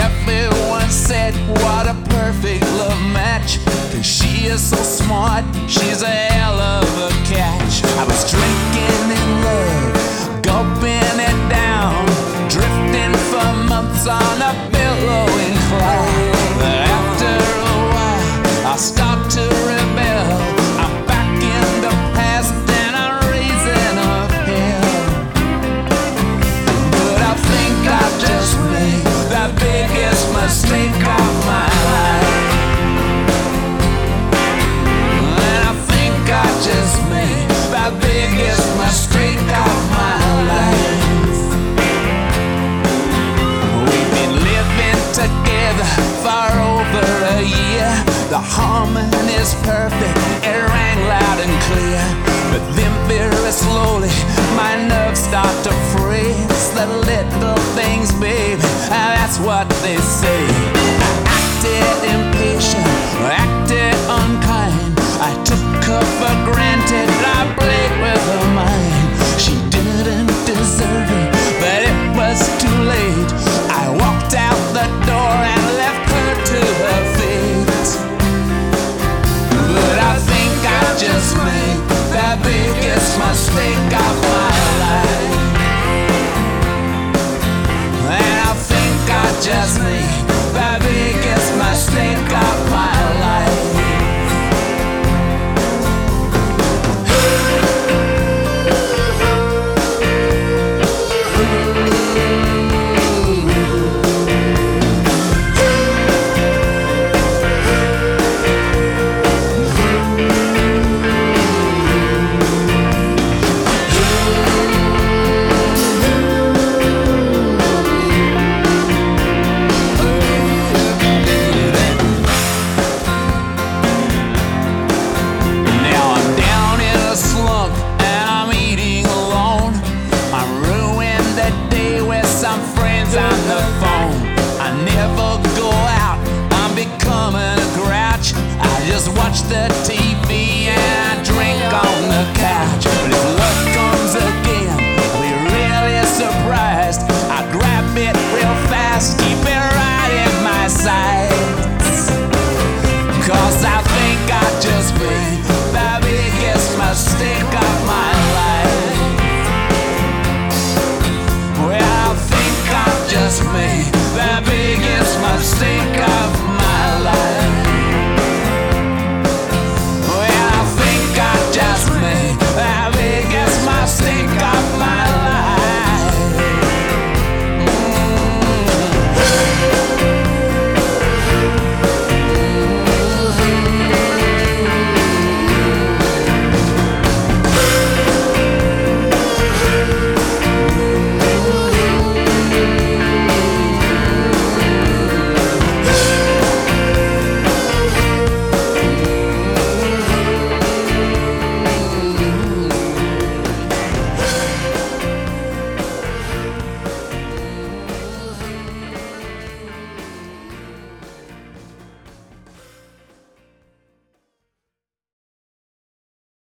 Everyone said, what a perfect love match. Cause she is so smart, she's a hell of a catch. I was drinking in love, gulping it down, drifting for months on a billowing cloud. After a while, I start to rebel. I'm back in the past and I'm raising up hell. But I think I just made the biggest mistake of my life. And I think I just made the biggest mistake of my life. We've been living together for over a year. The harmony's perfect, it rang loud and clear. But then very slowly, my nerves start to freeze. The little things, baby, that's what they say.